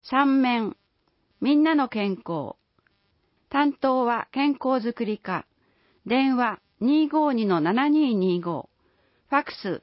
三面、みんなの健康。担当は健康づくり課。電話252-7225。ファックス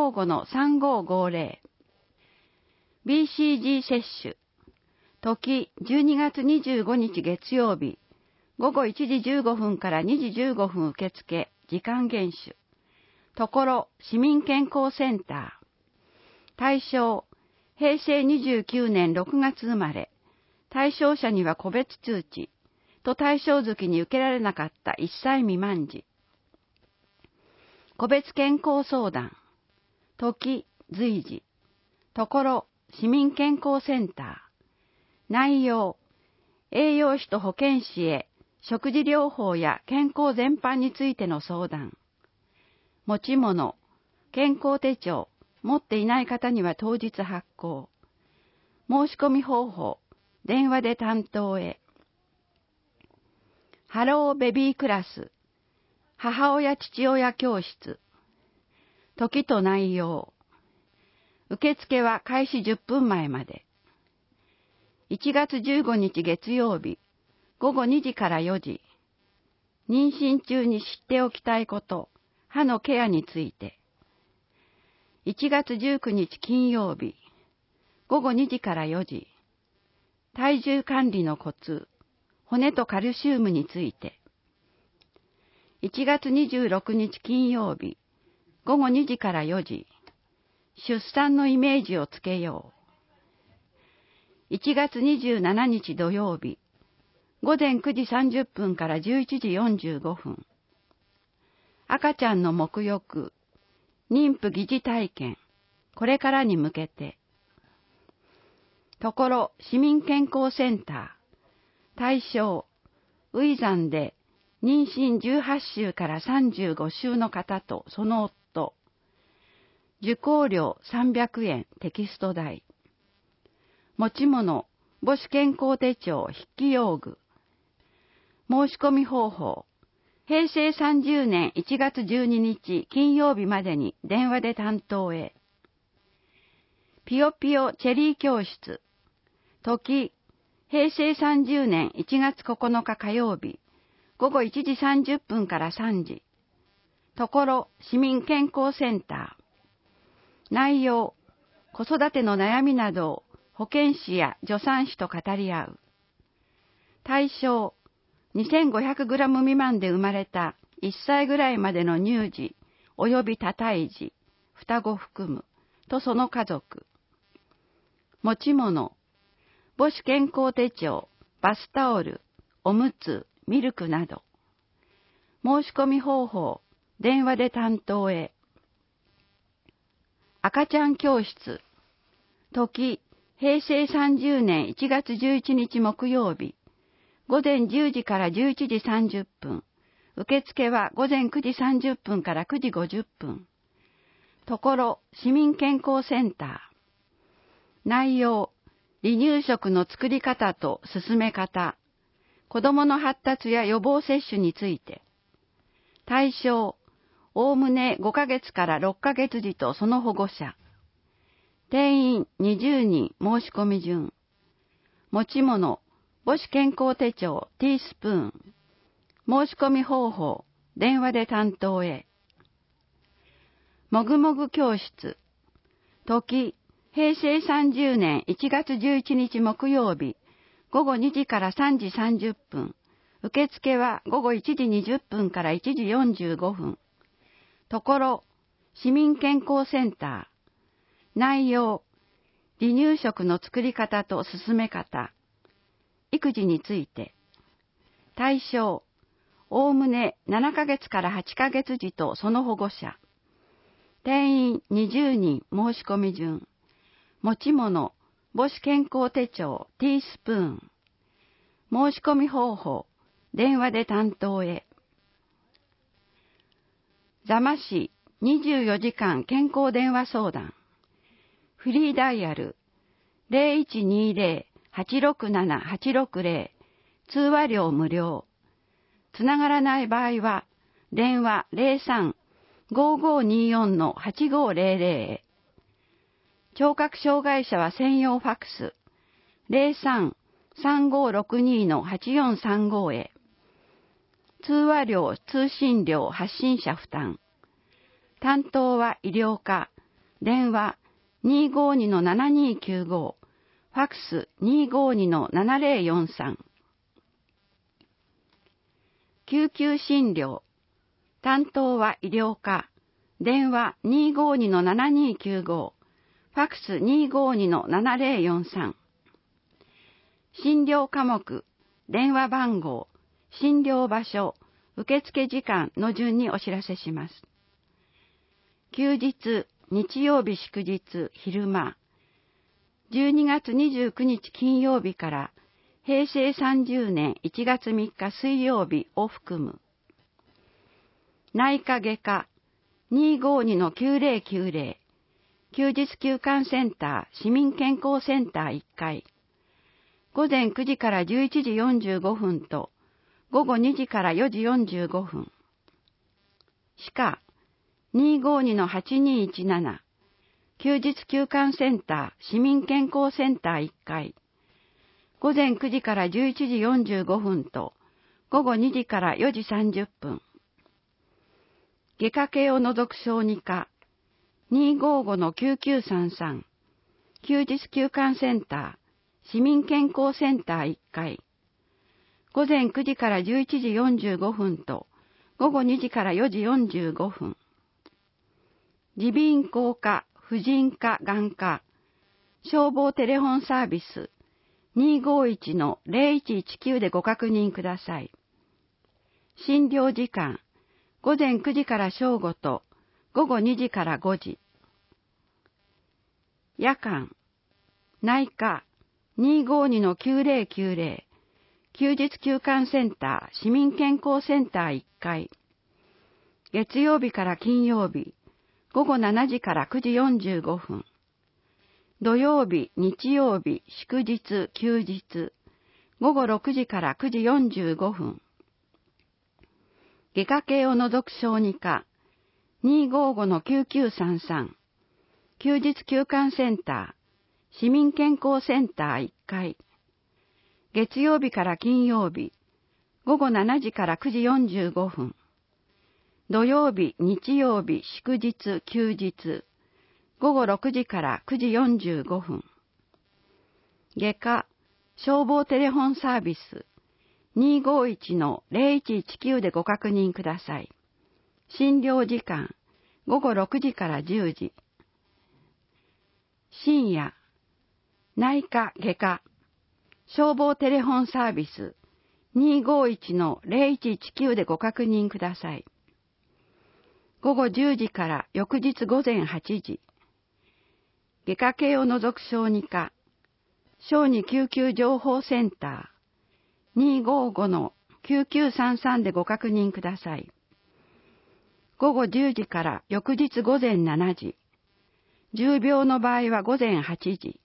255-3550。BCG 接種。時12月25日月曜日。午後1時15分から2時15分受付。時間厳守。ところ市民健康センター。対象、平成29年6月生まれ。対象者には個別通知。と対象月に受けられなかった1歳未満児。個別健康相談。時、随時。ところ、市民健康センター。内容、栄養士と保健師へ食事療法や健康全般についての相談。持ち物、健康手帳、持っていない方には当日発行。申し込み方法、電話で担当へ。ハローベビークラス、母親父親教室。時と内容。受付は開始10分前まで。1月15日月曜日、午後2時から4時。妊娠中に知っておきたいこと、歯のケアについて。1月19日金曜日、午後2時から4時。体重管理のコツ、骨とカルシウムについて。1月26日金曜日、午後2時から4時。出産のイメージをつけよう。1月27日土曜日、午前9時30分から11時45分。赤ちゃんの沐浴、妊婦疑似体験、これからに向けて。ところ、市民健康センター。対象、初産で妊娠18週から35週の方とその夫。受講料300円テキスト代。持ち物、母子健康手帳筆記用具。申し込み方法。平成30年1月12日金曜日までに電話で担当へ。ぴよぴよチェリー教室。時、平成30年1月9日火曜日、午後1時30分から3時。ところ、市民健康センター。内容、子育ての悩みなどを保健師や助産師と語り合う。対象、2500g 未満で生まれた1歳ぐらいまでの乳児及び多胎児、双子含む、とその家族。持ち物、母子健康手帳、バスタオル、おむつ、ミルクなど。申し込み方法、電話で担当へ。赤ちゃん教室。時、平成30年1月11日木曜日。午前10時から11時30分。受付は午前9時30分から9時50分。ところ、市民健康センター。内容、離乳食の作り方と進め方。子供の発達や予防接種について。対象、おおむね5ヶ月から6ヶ月児とその保護者。定員20人申し込み順。持ち物、母子健康手帳ティースプーン。申し込み方法、電話で担当へ。もぐもぐ教室。時、平成30年1月11日木曜日、午後2時から3時30分。受付は午後1時20分から1時45分。ところ、市民健康センター。内容、離乳食の作り方と進め方。育児について。対象、おおむね7ヶ月から8ヶ月児とその保護者。定員20人申し込み順。持ち物、母子健康手帳ティースプーン。申し込み方法、電話で担当へ。座間市24時間健康電話相談。フリーダイヤル 0120-867-860。通話料無料。つながらない場合は、電話 03-5524-8500へ。聴覚障害者は専用ファックス 03-3562-8435へ。通話料、通信料、発信者負担。担当は医療課。電話252-7295。ファックス252-7043。救急診療。担当は医療課。電話252-7295。ファックス252-7043。診療科目、電話番号、診療場所、受付時間の順にお知らせします。休日、日曜日祝日、昼間。12月29日金曜日から平成30年1月3日水曜日を含む。内科外科、252-9090。休日休館センター、市民健康センター1階。午前9時から11時45分と、午後2時から4時45分。歯科、252-8217。休日休館センター、市民健康センター1階。午前9時から11時45分と、午後2時から4時30分。外科系を除く小児科、255-9933。休日休館センター、市民健康センター1階。午前9時から11時45分と、午後2時から4時45分。耳鼻咽喉科、婦人科、眼科。消防テレフォンサービス、251-0119でご確認ください。診療時間、午前9時から正午と、午後2時から5時。夜間、内科、252-9090。休日休館センター、市民健康センター1階。月曜日から金曜日、午後7時から9時45分。土曜日、日曜日、祝日、休日。午後6時から9時45分。外科系を除く小児科、255-9933。休日休館センター、市民健康センター1階。月曜日から金曜日、午後7時から9時45分。土曜日、日曜日、祝日、休日。午後6時から9時45分。外科、消防テレフォンサービス、251-0119でご確認ください。診療時間、午後6時から10時。深夜、内科外科、消防テレフォンサービス、251-0119でご確認ください。午後10時から翌日午前8時。外科系を除く小児科、小児救急情報センター、255-9933でご確認ください。午後10時から翌日午前7時。重病の場合は午前8時。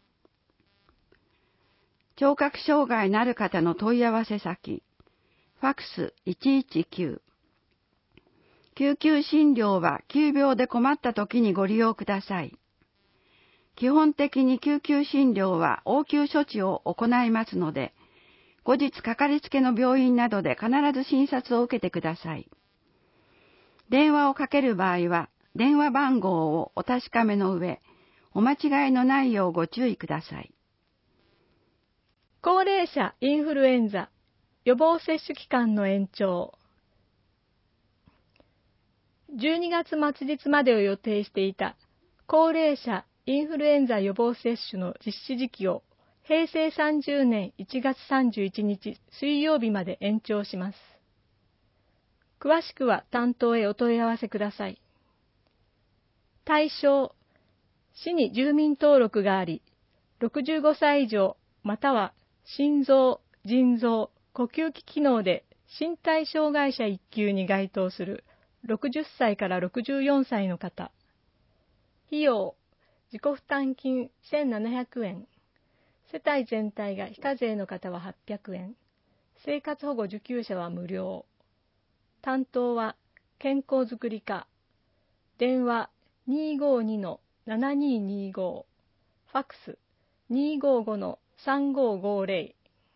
聴覚障害のある方の問い合わせ先、ファックス119。救急診療は急病で困った時にご利用ください。基本的に救急診療は応急処置を行いますので、後日かかりつけの病院などで必ず診察を受けてください。電話をかける場合は、電話番号をお確かめの上、お間違いのないようご注意ください。 高齢者インフルエンザ予防接種期間の延長。12月末日までを予定していた高齢者インフルエンザ予防接種の実施時期を平成30年1月31日水曜日まで延長します。詳しくは担当へお問い合わせください。対象、市に住民登録があり、65歳以上または心臓、腎臓、呼吸器機能で身体障害者1級に該当する60歳から64歳の方。費用、自己負担金1700円。世帯全体が非課税の方は800円。生活保護受給者は無料。担当は健康づくり課。電話252-7225。ファックス 2-5-2-3550。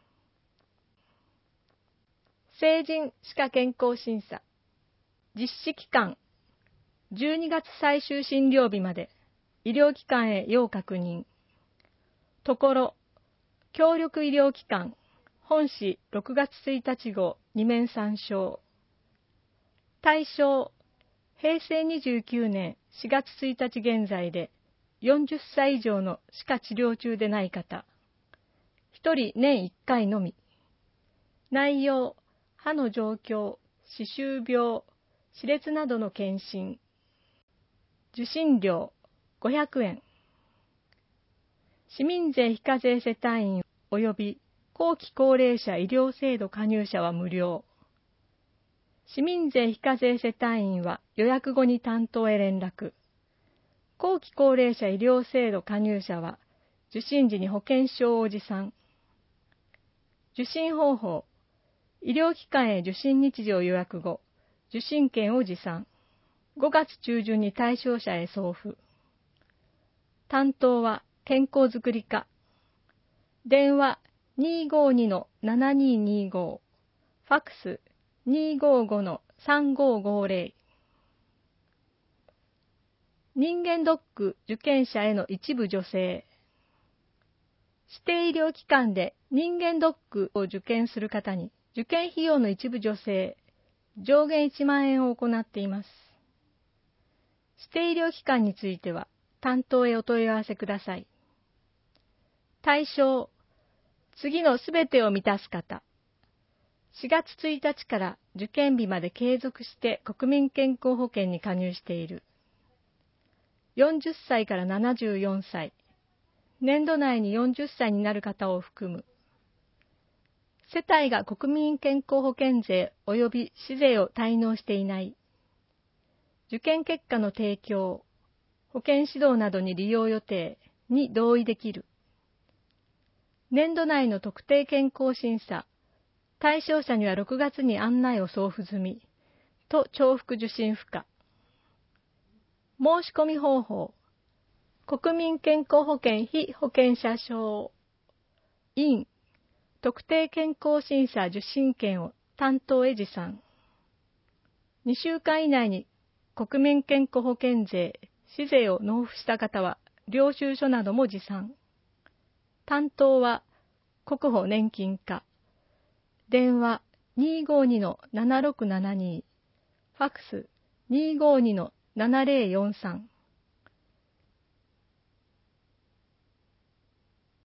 成人歯科健康審査。実施期間、12月最終診療日まで、医療機関へ要確認。ところ、協力医療機関、本誌6月1日号2面参照。対象、平成29年4月1日現在で40歳以上の歯科治療中でない方。1人年1回のみ。内容、歯の状況、歯周病、歯列などの検診。受診料500円。市民税非課税世帯員及び後期高齢者医療制度加入者は無料。市民税非課税世帯員は予約後に担当へ連絡。後期高齢者医療制度加入者は受診時に保険証を持参。受診方法、医療機関へ受診日時を予約後、受診券を持参。5月中旬に対象者へ送付。担当は健康づくり課。電話252-7225。ファックス255-3550。人間ドック受験者への一部助成。指定医療機関で人間ドックを受験する方に受験費用の一部助成、上限1万円を行っています。指定医療機関については担当へお問い合わせください。対象、次のすべてを満たす方。4月1日から受験日まで継続して国民健康保険に加入している。40歳から74歳。年度内に40歳になる方を含む。世帯が国民健康保険税及び市税を滞納していない。受験結果の提供、保険指導などに利用予定に同意できる。年度内の特定健康審査、対象者には6月に案内を送付済み、と重複受診不可。申し込み方法、国民健康保険被保険者証、院、特定健康審査受診券を担当へ持参。2週間以内に国民健康保険税、市税を納付した方は、領収書なども持参。担当は国保年金課。電話252-7672。ファックス252-7043。